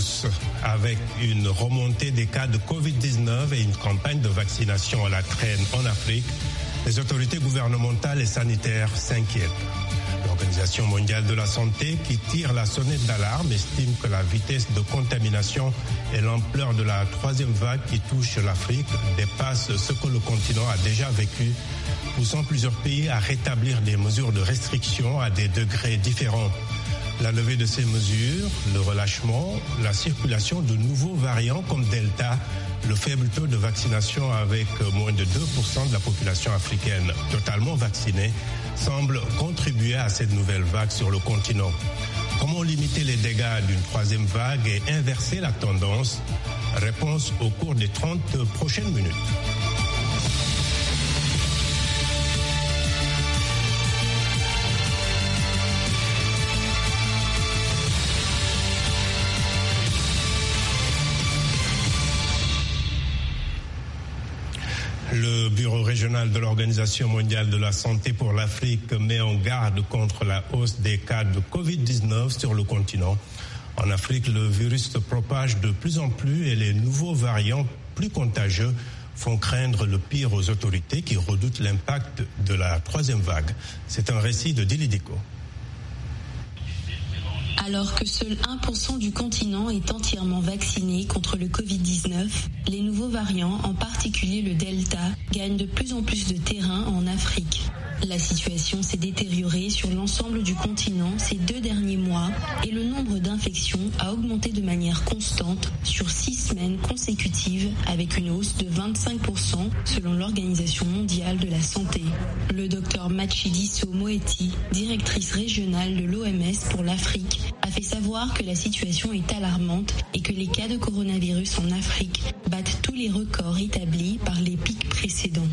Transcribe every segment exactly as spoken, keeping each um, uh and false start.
tous. Avec une remontée des cas de covid dix-neuf et une campagne de vaccination à la traîne en Afrique, les autorités gouvernementales et sanitaires s'inquiètent. L'Organisation mondiale de la santé, qui tire la sonnette d'alarme, estime que la vitesse de contamination et l'ampleur de la troisième vague qui touche l'Afrique dépassent ce que le continent a déjà vécu, poussant plusieurs pays à rétablir des mesures de restriction à des degrés différents. La levée de ces mesures, le relâchement, la circulation de nouveaux variants comme Delta, le faible taux de vaccination avec moins de deux pour cent de la population africaine totalement vaccinée semble contribuer à cette nouvelle vague sur le continent. Comment limiter les dégâts d'une troisième vague et inverser la tendance? Réponse au cours des trente prochaines minutes. Le bureau régional de l'Organisation mondiale de la santé pour l'Afrique met en garde contre la hausse des cas de covid dix-neuf sur le continent. En Afrique, le virus se propage de plus en plus et les nouveaux variants plus contagieux font craindre le pire aux autorités qui redoutent l'impact de la troisième vague. C'est un récit de Dili Diko. Alors que seul un pour cent du continent est entièrement vacciné contre le covid dix-neuf, les nouveaux variants, en particulier le Delta, gagnent de plus en plus de terrain en Afrique. La situation s'est détériorée sur l'ensemble du continent ces deux derniers mois et le nombre d'infections a augmenté de manière constante sur six semaines consécutives avec une hausse de vingt-cinq pour cent selon l'Organisation mondiale de la santé. Le docteur Matshidiso Moeti, directrice régionale de l'O M S pour l'Afrique, a fait savoir que la situation est alarmante et que les cas de coronavirus en Afrique battent tous les records établis par les pics précédents.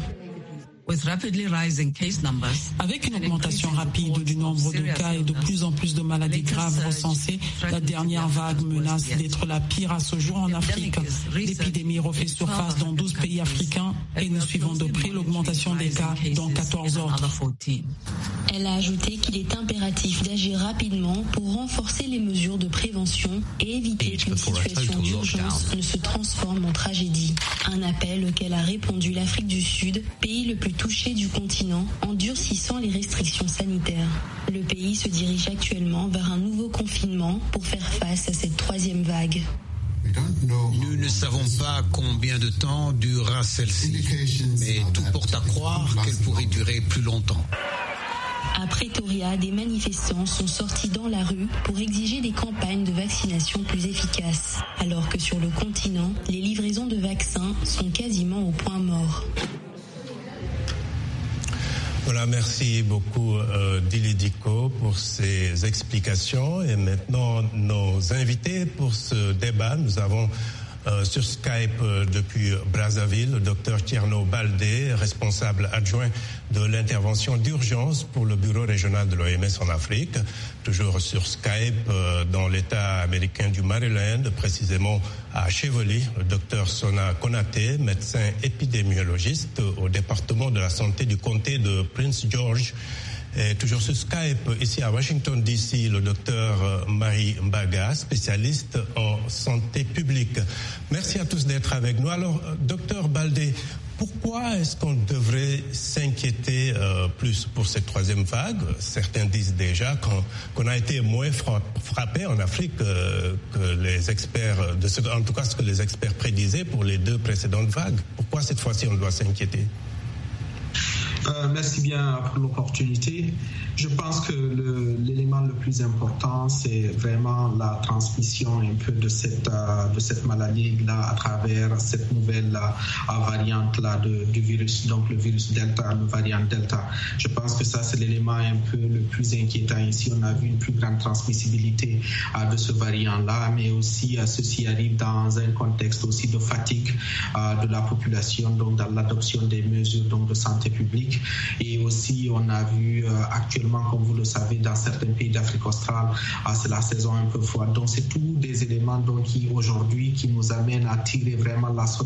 Avec une augmentation rapide du nombre de cas et de plus en plus de maladies graves recensées, la dernière vague menace d'être la pire à ce jour en Afrique. L'épidémie refait surface dans douze pays africains et nous suivons de près l'augmentation des cas dans quatorze autres. Elle a ajouté qu'il est impératif d'agir rapidement pour renforcer les mesures de prévention et éviter qu'une situation d'urgence ne se transforme en tragédie. Un appel auquel a répondu l'Afrique du Sud, pays le plus touché du continent, en durcissant les restrictions sanitaires. Le pays se dirige actuellement vers un nouveau confinement pour faire face à cette troisième vague. Nous ne savons pas combien de temps durera celle-ci, mais tout porte à croire qu'elle pourrait durer plus longtemps. À Pretoria, des manifestants sont sortis dans la rue pour exiger des campagnes de vaccination plus efficaces, alors que sur le continent, les livraisons de vaccins sont quasiment au point mort. Voilà, merci beaucoup euh, Dili Diko pour ces explications. Et maintenant, nos invités pour ce débat, nous avons euh, sur Skype euh, depuis Brazzaville le docteur Tierno Baldé, responsable adjoint de l'intervention d'urgence pour le bureau régional de l'O M S en Afrique, toujours sur Skype euh, dans l'État américain du Maryland, précisément à Cheveley, le docteur Sona Konaté, médecin épidémiologiste au département de la santé du comté de Prince George. Et toujours sur Skype, ici à Washington D C, le docteur Marie Mbaga, spécialiste en santé publique. Merci à tous d'être avec nous. Alors, docteur Baldé, pourquoi est-ce qu'on devrait s'inquiéter euh, plus pour cette troisième vague? Certains disent déjà qu'on, qu'on a été moins frappé en Afrique euh, que les experts, de ce, en tout cas ce que les experts prédisaient pour les deux précédentes vagues. Pourquoi cette fois-ci on doit s'inquiéter? Euh, merci bien pour l'opportunité. Je pense que le, l'élément le plus important, c'est vraiment la transmission un peu de cette, euh, de cette maladie-là à travers cette nouvelle euh, variante-là de, du virus, donc le virus Delta, le variant Delta. Je pense que ça, c'est l'élément un peu le plus inquiétant. Ici, on a vu une plus grande transmissibilité euh, de ce variant-là, mais aussi euh, ceci arrive dans un contexte aussi de fatigue euh, de la population, donc dans l'adoption des mesures donc, de santé publique. Et aussi, on a vu euh, actuellement, comme vous le savez, dans certains pays d'Afrique australe, euh, c'est la saison un peu froide. Donc, c'est tous des éléments donc, qui aujourd'hui qui nous amènent à tirer vraiment la sonnette